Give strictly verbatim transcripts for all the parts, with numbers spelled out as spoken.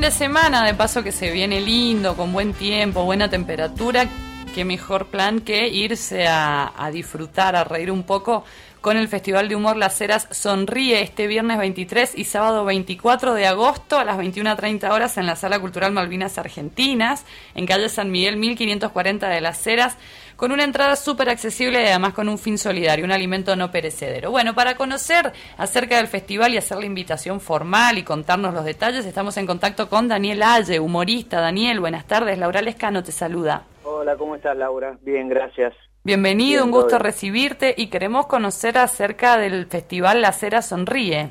de semana, de paso que se viene lindo, con buen tiempo, buena temperatura, qué mejor plan que irse a, a disfrutar, a reír un poco con el Festival de Humor Las Heras Sonríe este viernes veintitrés y sábado veinticuatro de agosto a las veintiuna treinta horas en la Sala Cultural Malvinas Argentinas, en calle San Miguel mil quinientos cuarenta de Las Heras, con una entrada súper accesible y además con un fin solidario, un alimento no perecedero. Bueno, para conocer acerca del festival y hacer la invitación formal y contarnos los detalles, estamos en contacto con Daniel Aye, humorista. Daniel, buenas tardes. Laura Lescano te saluda. Hola, ¿cómo estás, Laura? Bien, gracias. Bienvenido, Bien, un gusto bien. recibirte y queremos conocer acerca del Festival Las Heras Sonríe.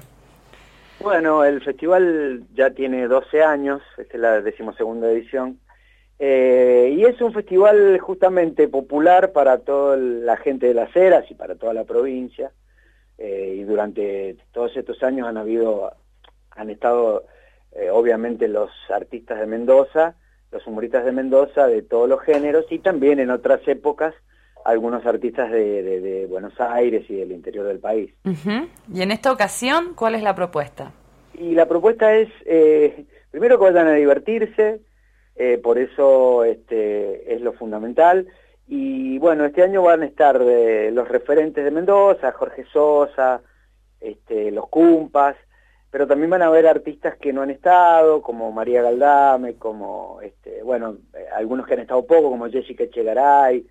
Bueno, el festival ya tiene doce años, esta es la decimosegunda edición, eh, y es un festival justamente popular para toda la gente de Las Heras y para toda la provincia, eh, y durante todos estos años han habido, han estado eh, obviamente los artistas de Mendoza, los humoristas de Mendoza de todos los géneros, y también en otras épocas algunos artistas de, de, de Buenos Aires y del interior del país. Uh-huh. Y en esta ocasión, ¿cuál es la propuesta? Y la propuesta es, eh, primero que vayan a divertirse, eh, por eso este, es lo fundamental, y bueno, este año van a estar eh, los referentes de Mendoza, Jorge Sosa, este, los Cumpas, pero también van a haber artistas que no han estado, como María Galdame, como, este, bueno, eh, algunos que han estado poco, como Jessica Echegaray.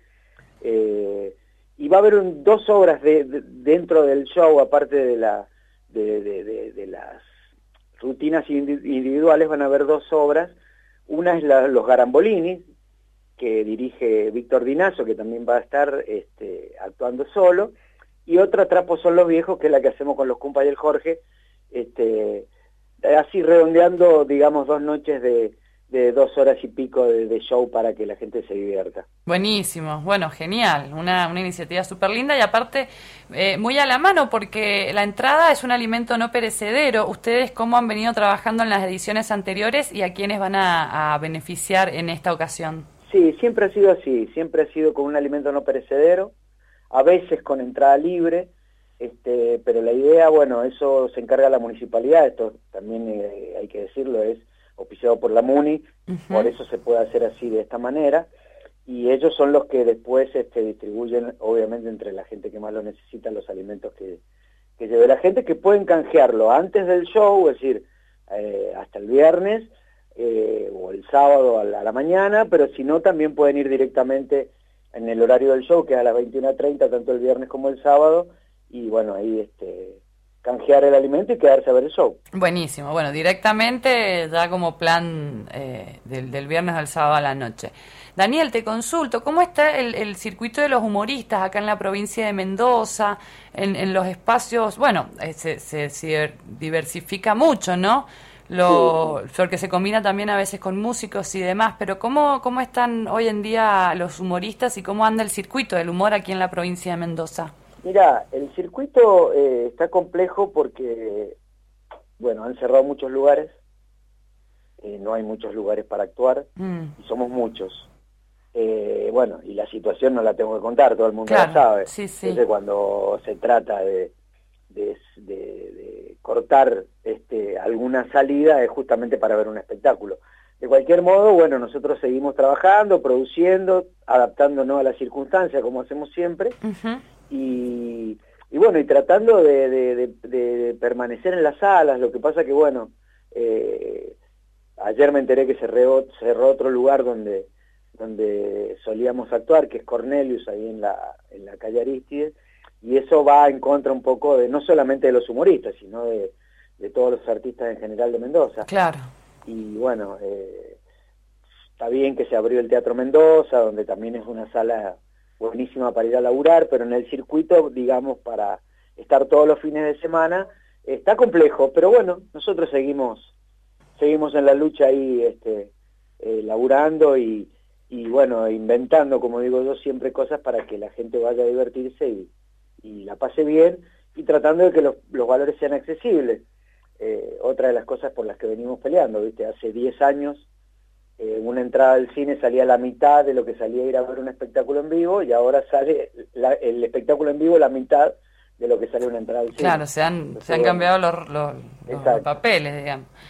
Eh, y va a haber un, dos obras de, de, dentro del show, aparte de, la, de, de, de, de las rutinas individuales, van a haber dos obras. Una es la, Los Garambolini, que dirige Víctor Dinazo, que también va a estar este, actuando solo, y otra, Trapos son los viejos, que es la que hacemos con los Cumpas y el Jorge, este, así redondeando, digamos, dos noches de de dos horas y pico de, de show para que la gente se divierta. Buenísimo, bueno, genial, una, una iniciativa súper linda y aparte eh, muy a la mano porque la entrada es un alimento no perecedero. ¿Ustedes cómo han venido trabajando en las ediciones anteriores y a quiénes van a, a beneficiar en esta ocasión? Sí, siempre ha sido así, siempre ha sido con un alimento no perecedero, a veces con entrada libre, este, pero la idea, bueno, eso se encarga la municipalidad, esto también eh, hay que decirlo, es oficiado por la MUNI, uh-huh. Por eso se puede hacer así de esta manera, y ellos son los que después este, distribuyen, obviamente, entre la gente que más lo necesita, los alimentos que, que lleve la gente, que pueden canjearlo antes del show, es decir, eh, hasta el viernes, eh, o el sábado a la, a la mañana, pero si no, también pueden ir directamente en el horario del show, que es a las veintiuna treinta, tanto el viernes como el sábado, y bueno, ahí este canjear el alimento y quedarse a ver el show. Buenísimo, bueno, directamente ya como plan eh, del, del viernes al sábado a la noche. Daniel, te consulto, ¿cómo está el, el circuito de los humoristas acá en la provincia de Mendoza, en, en los espacios? Bueno, eh, se, se, se diversifica mucho, ¿no? Lo, sí. Porque se combina también a veces con músicos y demás, pero ¿cómo, cómo están hoy en día los humoristas y cómo anda el circuito del humor aquí en la provincia de Mendoza? Mira, el circuito eh, está complejo porque, bueno, han cerrado muchos lugares, eh, no hay muchos lugares para actuar, mm. y somos muchos. Eh, bueno, y la situación no la tengo que contar, todo el mundo claro, la sabe. Sí, sí. Entonces, cuando se trata de, de, de, de cortar este, alguna salida, es justamente para ver un espectáculo. De cualquier modo, bueno, nosotros seguimos trabajando, produciendo, adaptándonos a las circunstancias, como hacemos siempre, uh-huh. Y, y bueno, y tratando de, de, de, de permanecer en las salas. Lo que pasa que, bueno, eh, ayer me enteré que cerró, cerró otro lugar donde, donde solíamos actuar, que es Cornelius, ahí en la, en la calle Aristides, y eso va en contra un poco de, no solamente de los humoristas, sino de, de todos los artistas en general de Mendoza. Claro. Y bueno, eh, está bien que se abrió el Teatro Mendoza, donde también es una sala buenísima para ir a laburar, pero en el circuito, digamos, para estar todos los fines de semana, está complejo, pero bueno, nosotros seguimos seguimos en la lucha ahí, este, eh, laburando y, y bueno, inventando, como digo yo, siempre cosas para que la gente vaya a divertirse y, y la pase bien, y tratando de que los, los valores sean accesibles. Eh, otra de las cosas por las que venimos peleando, ¿viste? Hace diez años, Eh, una entrada al cine salía la mitad de lo que salía ir a ver un espectáculo en vivo, y ahora sale la, el espectáculo en vivo la mitad de lo que sale una entrada al cine. Claro, se han, Entonces, se han bueno, cambiado los, los, los papeles, digamos.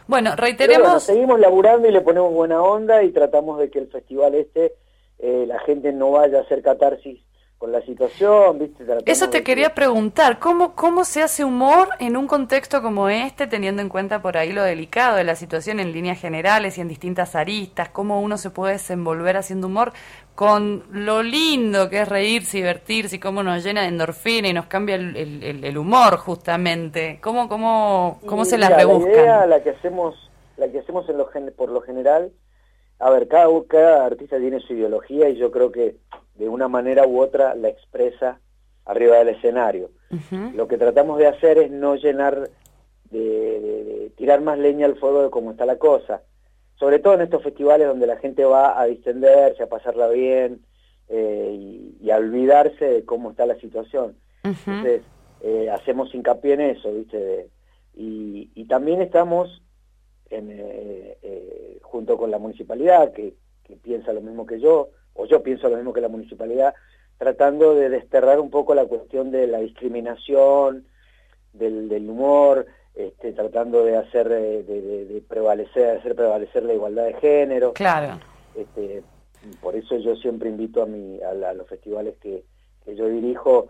Bueno, reiteremos... Bueno, seguimos laburando y le ponemos buena onda y tratamos de que el festival este, eh, la gente no vaya a hacer catarsis con la situación, ¿viste? Tratamos Eso te quería que... preguntar, ¿cómo, ¿cómo se hace humor en un contexto como este, teniendo en cuenta por ahí lo delicado de la situación en líneas generales y en distintas aristas? ¿Cómo uno se puede desenvolver haciendo humor con lo lindo que es reírse y divertirse y cómo nos llena de endorfina y nos cambia el, el, el humor justamente? ¿Cómo, cómo, cómo y, se las rebuscan? La idea, la que hacemos, la que hacemos en lo, por lo general, a ver, cada, cada artista tiene su ideología y yo creo que de una manera u otra la expresa arriba del escenario. Uh-huh. Lo que tratamos de hacer es no llenar, de, de, de tirar más leña al fuego de cómo está la cosa. Sobre todo en estos festivales donde la gente va a distenderse, a pasarla bien eh, y, y a olvidarse de cómo está la situación. Uh-huh. Entonces, eh, hacemos hincapié en eso, ¿viste? De, y, y también estamos en, eh, eh, junto con la municipalidad, que, que piensa lo mismo que yo, o yo pienso lo mismo que la municipalidad, tratando de desterrar un poco la cuestión de la discriminación, del, del humor, este, tratando de hacer, de, de, de prevalecer, hacer prevalecer la igualdad de género. Claro. Este, por eso yo siempre invito a, mi, a, la, a los festivales que, que yo dirijo,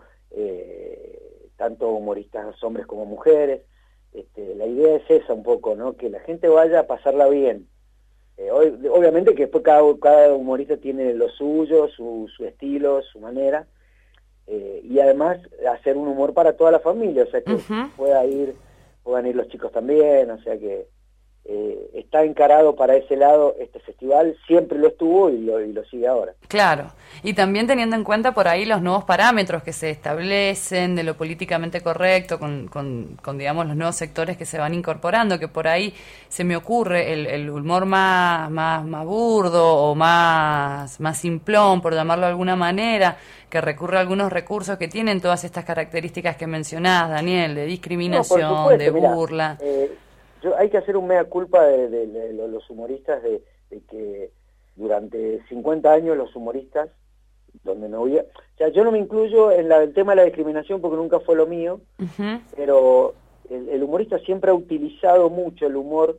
eh, tanto humoristas hombres como mujeres. Este, la idea es esa un poco, ¿no? Que la gente vaya a pasarla bien. Eh, obviamente que después cada, cada humorista tiene lo suyo, su, su estilo, su manera, eh, y además hacer un humor para toda la familia, o sea que uh-huh. pueda ir, puedan ir los chicos también, o sea que eh, está encarado para ese lado este festival, siempre lo estuvo y lo, y lo sigue ahora. Claro, y también teniendo en cuenta por ahí los nuevos parámetros que se establecen de lo políticamente correcto, con, con, con digamos los nuevos sectores que se van incorporando, que por ahí se me ocurre el, el humor más, más, más burdo o más, más simplón, por llamarlo de alguna manera, que recurre a algunos recursos que tienen todas estas características que mencionás, Daniel, de discriminación, no, supuesto, de burla. Mira, eh, yo, hay que hacer un mea culpa de, de, de, de los humoristas de, de que durante cincuenta años los humoristas, donde no había... O sea, yo no me incluyo en la, el tema de la discriminación porque nunca fue lo mío, uh-huh. pero el, el humorista siempre ha utilizado mucho el humor,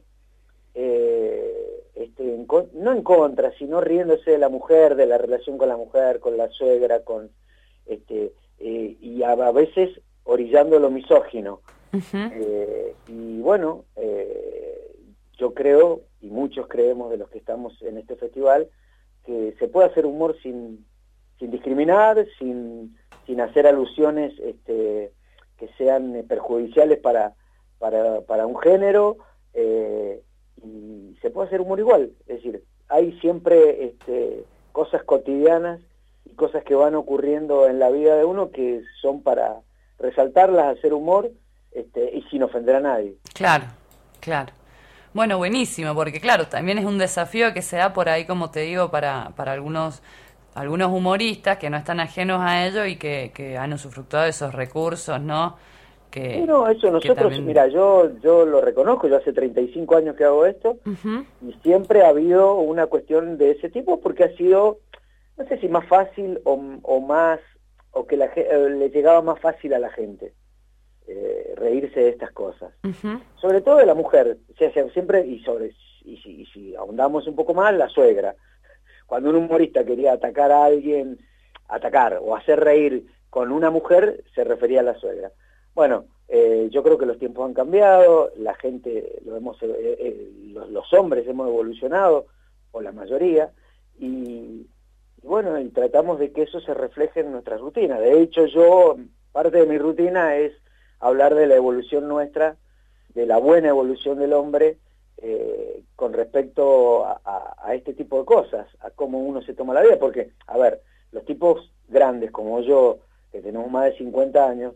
eh, este, en, no en contra, sino riéndose de la mujer, de la relación con la mujer, con la suegra, con este eh, y a, a veces orillando lo misógino. Uh-huh. Eh, y bueno, eh, yo creo, y muchos creemos de los que estamos en este festival, que se puede hacer humor sin, sin discriminar, sin, sin hacer alusiones este, que sean perjudiciales para, para, para un género, eh, y se puede hacer humor igual. Es decir, hay siempre este, cosas cotidianas y cosas que van ocurriendo en la vida de uno que son para resaltarlas, hacer humor, este, y sin ofender a nadie. Claro, claro. Bueno, buenísimo, porque claro, también es un desafío que se da por ahí, como te digo, para, para algunos algunos humoristas que no están ajenos a ello y que, que han usufructuado de esos recursos, ¿no? Que, sí, no, eso nosotros, también... mira, yo yo lo reconozco, yo hace treinta y cinco años que hago esto, uh-huh. y siempre ha habido una cuestión de ese tipo porque ha sido, no sé si más fácil o, o más, o que la, le llegaba más fácil a la gente. Eh, reírse de estas cosas, uh-huh. sobre todo de la mujer, o sea, siempre, y sobre y si, y si ahondamos un poco más, la suegra. Cuando un humorista quería atacar a alguien, atacar o hacer reír con una mujer, se refería a la suegra. Bueno, eh, yo creo que los tiempos han cambiado, la gente, lo hemos, eh, eh, los, los hombres hemos evolucionado, o la mayoría, y, y bueno, y tratamos de que eso se refleje en nuestra rutina. De hecho, yo, parte de mi rutina es hablar de la evolución nuestra, de la buena evolución del hombre, eh, con respecto a, a, a este tipo de cosas, a cómo uno se toma la vida, porque, a ver, los tipos grandes como yo, que tenemos más de cincuenta años,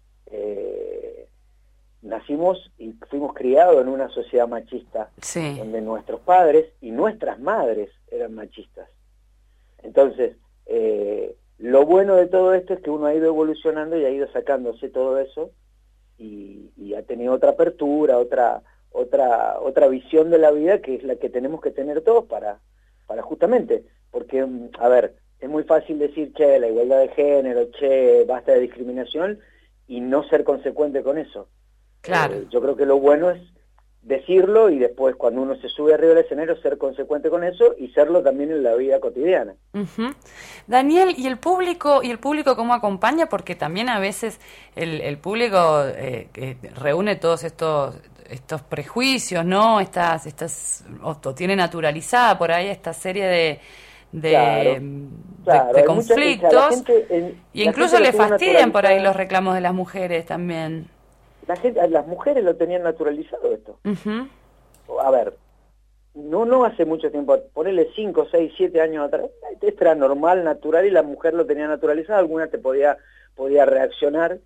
eh, nacimos y fuimos criados en una sociedad machista, sí. donde nuestros padres y nuestras madres eran machistas. Entonces, eh, lo bueno de todo esto es que uno ha ido evolucionando y ha ido sacándose todo eso, Y, y ha tenido otra apertura, otra otra otra visión de la vida que es la que tenemos que tener todos para para justamente, porque, a ver, es muy fácil decir, che, la igualdad de género, che, basta de discriminación, y no ser consecuente con eso. Claro. Eh, yo creo que lo bueno es decirlo y después cuando uno se sube arriba del escenario ser consecuente con eso y serlo también en la vida cotidiana. Uh-huh. Daniel, ¿y el público y el público cómo acompaña? Porque también a veces el, el público eh, eh, reúne todos estos estos prejuicios, ¿no? Estas estas o, o tiene naturalizada por ahí esta serie de de, claro, de, claro, de conflictos mucha, o sea, gente, en, y incluso le fastidian por ahí los reclamos de las mujeres también. La gente, las mujeres lo tenían naturalizado esto. Uh-huh. A ver, no no hace mucho tiempo, ponerle cinco, seis, siete años atrás, esto era normal, natural, y la mujer lo tenía naturalizado, alguna te podía, podía reaccionar,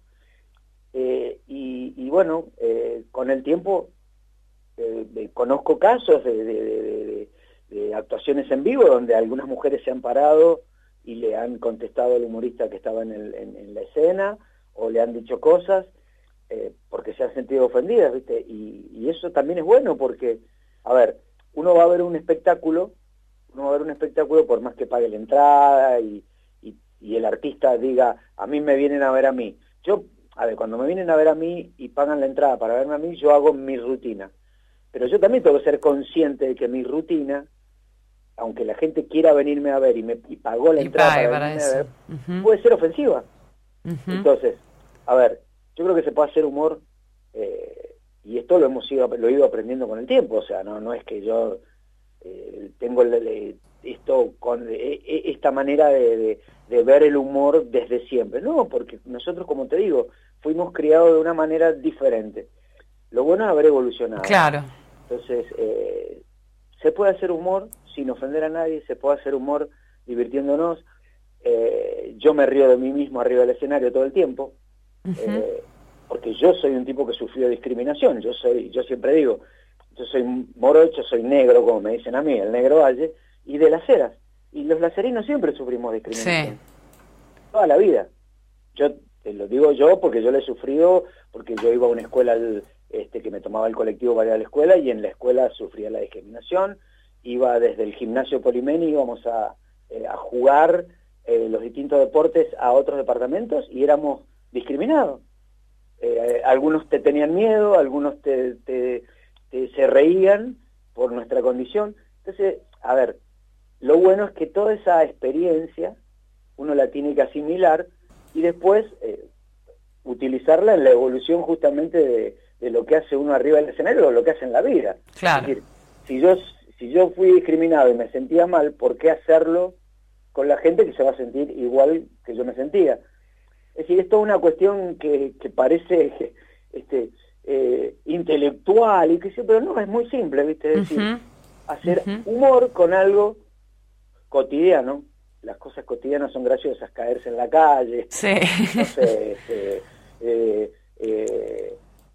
eh, y, y bueno, eh, con el tiempo eh, eh, conozco casos de, de, de, de, de actuaciones en vivo donde algunas mujeres se han parado y le han contestado al humorista que estaba en, el, en, en la escena, o le han dicho cosas, Eh, porque se han sentido ofendidas, ¿viste? Y, y eso también es bueno porque, a ver, uno va a ver un espectáculo, uno va a ver un espectáculo por más que pague la entrada y, y, y el artista diga, a mí me vienen a ver a mí. Yo, a ver, cuando me vienen a ver a mí y pagan la entrada para verme a mí, yo hago mi rutina. Pero yo también tengo que ser consciente de que mi rutina, aunque la gente quiera venirme a ver y me y pagó la y entrada para, para venirme eso. a ver, Uh-huh. puede ser ofensiva. Uh-huh. Entonces, a ver, yo creo que se puede hacer humor, eh, y esto lo hemos ido, lo he ido aprendiendo con el tiempo, o sea, no no es que yo eh, tengo el, el, esto con eh, esta manera de, de, de ver el humor desde siempre, no, porque nosotros, como te digo, fuimos criados de una manera diferente. Lo bueno es haber evolucionado. Claro. Entonces, eh, se puede hacer humor sin ofender a nadie, se puede hacer humor divirtiéndonos. Eh, yo me río de mí mismo arriba del escenario todo el tiempo. Uh-huh. eh, porque yo soy un tipo que sufrió discriminación, yo soy, yo siempre digo, yo soy morocho, soy negro, como me dicen a mí, el negro valle, y de las Heras, y los lacerinos siempre sufrimos discriminación, sí. Toda la vida. Yo te lo digo yo porque yo lo he sufrido, porque yo iba a una escuela este, que me tomaba el colectivo para ir a la escuela, y en la escuela sufría la discriminación, iba desde el gimnasio Polimeni, íbamos a, eh, a jugar eh, los distintos deportes a otros departamentos, y éramos discriminados. Eh, algunos te tenían miedo, algunos te, te, te se reían por nuestra condición. Entonces, a ver, lo bueno es que toda esa experiencia uno la tiene que asimilar y después eh, utilizarla en la evolución justamente de, de lo que hace uno arriba del escenario o lo que hace en la vida. Claro. Es decir, si yo, si yo fui discriminado y me sentía mal, ¿por qué hacerlo con la gente que se va a sentir igual que yo me sentía? Es decir, es toda una cuestión que, que parece este, eh, intelectual, y que sí, pero no, es muy simple, ¿viste? Es decir, uh-huh. hacer uh-huh. humor con algo cotidiano. Las cosas cotidianas son graciosas, caerse en la calle, sí. no sé, este, eh, eh,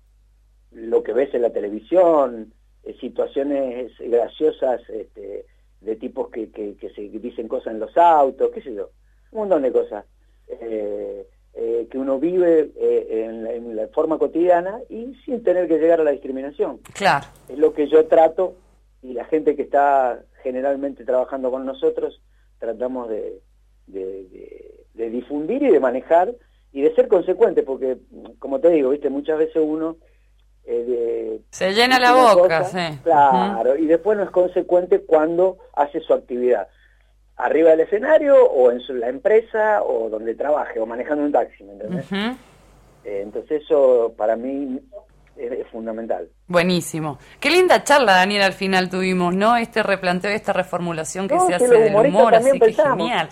lo que ves en la televisión, eh, situaciones graciosas este, de tipos que, que, que se dicen cosas en los autos, qué sé yo, un montón de cosas. Eh, Eh, que uno vive eh, en, la, en la forma cotidiana y sin tener que llegar a la discriminación. Claro. Es lo que yo trato, y la gente que está generalmente trabajando con nosotros, tratamos de, de, de, de difundir y de manejar y de ser consecuente, porque, como te digo, viste, muchas veces uno... Eh, de, se llena la boca, cosa, sí. Claro, uh-huh. y después no es consecuente cuando hace su actividad. Arriba del escenario, o en su, la empresa, o donde trabaje, o manejando un taxi, ¿me entendés? Uh-huh. Eh, entonces eso para mí es, es fundamental. Buenísimo. Qué linda charla, Daniel, al final tuvimos, ¿no? Este replanteo, esta reformulación que no, se que hace del humor, así que genial.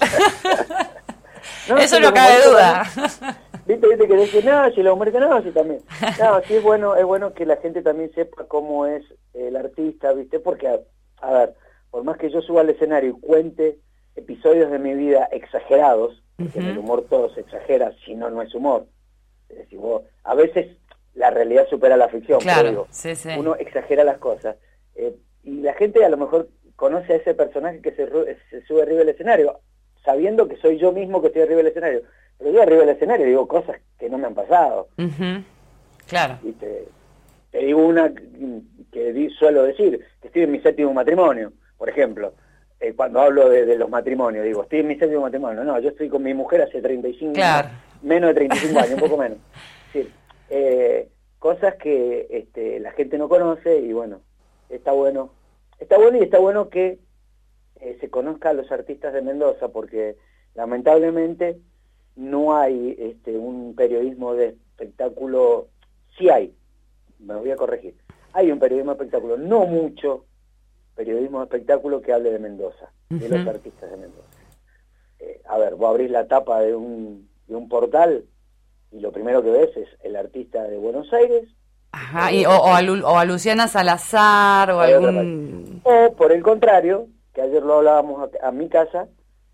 no, eso si no cabe duda. También, viste, viste que decís, no, si los humoristas no, sí también. No, sí es bueno, es bueno que la gente también sepa cómo es el artista, viste, porque, a, a ver, por más que yo suba al escenario y cuente episodios de mi vida exagerados, porque uh-huh. en el humor todo se exagera, si no, no es humor. Es decir, vos, a veces la realidad supera la ficción, claro, pero digo, sí, sí. uno exagera las cosas. Eh, y la gente a lo mejor conoce a ese personaje que se, se sube arriba del escenario, sabiendo que soy yo mismo que estoy arriba del escenario. Pero yo arriba del escenario digo cosas que no me han pasado. Uh-huh. Claro. Y te, te digo una que di, suelo decir, que estoy en mi séptimo matrimonio, por ejemplo. Eh, cuando hablo de, de los matrimonios, digo, estoy en mi séptimo matrimonio. No, yo estoy con mi mujer hace treinta y cinco, claro. menos de treinta y cinco años, un poco menos. Sí, eh, cosas que este, la gente no conoce y bueno, está bueno. Está bueno y está bueno que eh, se conozca a los artistas de Mendoza porque lamentablemente no hay este, un periodismo de espectáculo, sí hay, me voy a corregir, hay un periodismo de espectáculo, no mucho periodismo de espectáculo que hable de Mendoza, uh-huh. de los artistas de Mendoza. Eh, a ver, vos abrís la tapa de un, de un portal y lo primero que ves es el artista de Buenos Aires. Ajá, y, o, o, a Lu, o a Luciana Salazar o algún... O por el contrario, que ayer lo hablábamos a, a mi casa,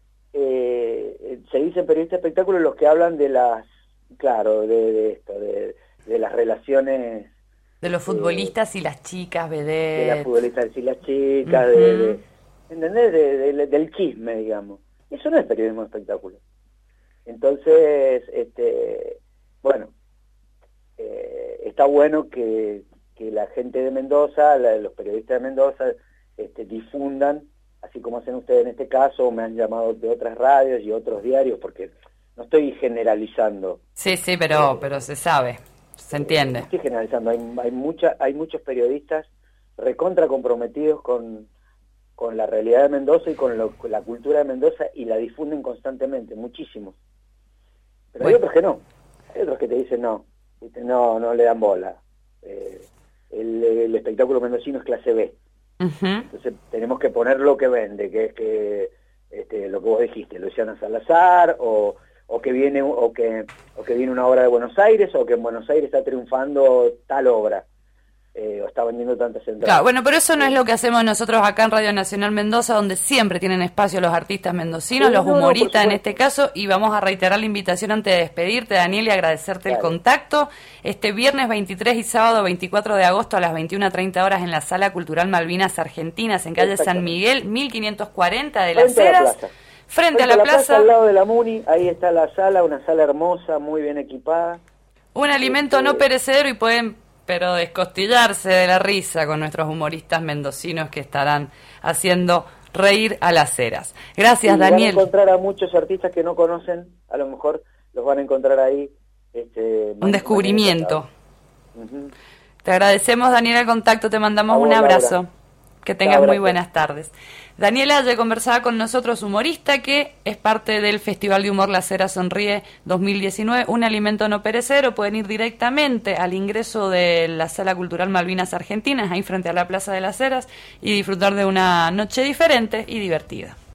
eh, se dicen periodistas de espectáculos los que hablan de las, claro, de, de esto, de, de las relaciones... De los futbolistas eh, y las chicas, vedettes. De las futbolistas y las chicas, uh-huh. de, de, ¿entendés? De, de, de, del chisme, digamos. Eso no es periodismo de espectáculo. Entonces, este, bueno, eh, está bueno que, que la gente de Mendoza, la, los periodistas de Mendoza, este, difundan, así como hacen ustedes en este caso, me han llamado de otras radios y otros diarios, porque no estoy generalizando. Sí, sí, pero, eh, pero se sabe. Se entiende. Eh, estoy generalizando, hay, hay, mucha, hay muchos periodistas recontra comprometidos con, con la realidad de Mendoza y con, lo, con la cultura de Mendoza y la difunden constantemente, muchísimos. Pero bueno. Hay otros que no, hay otros que te dicen no, ¿viste? no, no le dan bola. Eh, el, el espectáculo mendocino es clase B. Uh-huh. Entonces tenemos que poner lo que vende, que es que este, lo que vos dijiste, Luciana Salazar o... o que viene o que o que viene una obra de Buenos Aires o que en Buenos Aires está triunfando tal obra eh, o está vendiendo tantas entradas. Claro, bueno, pero eso no es lo que hacemos nosotros acá en Radio Nacional Mendoza, donde siempre tienen espacio los artistas mendocinos, sí, los no, humoristas no, en este caso, y vamos a reiterar la invitación antes de despedirte, Daniel, y agradecerte claro. el contacto. Este viernes veintitrés y sábado veinticuatro de agosto a las veintiuna treinta horas en la Sala Cultural Malvinas Argentinas, en calle San Miguel, mil quinientos cuarenta de Las Heras. Frente, Frente a la, a la plaza, plaza, al lado de la Muni, ahí está la sala, una sala hermosa, muy bien equipada. Un alimento este... no perecedero y pueden, pero descostillarse de la risa con nuestros humoristas mendocinos que estarán haciendo reír a Las Heras. Gracias, y Daniel. Van a encontrar a muchos artistas que no conocen, a lo mejor los van a encontrar ahí. Este, un descubrimiento. Uh-huh. Te agradecemos, Daniel, el contacto, te mandamos a un vos, abrazo. Laura. Que tengas muy buenas tardes. Daniela Aye conversaba con nosotros, humorista, que es parte del Festival de Humor Las Heras Sonríe dos mil diecinueve, un alimento no perecedero. Pueden ir directamente al ingreso de la Sala Cultural Malvinas Argentinas, ahí frente a la Plaza de Las Heras, y disfrutar de una noche diferente y divertida.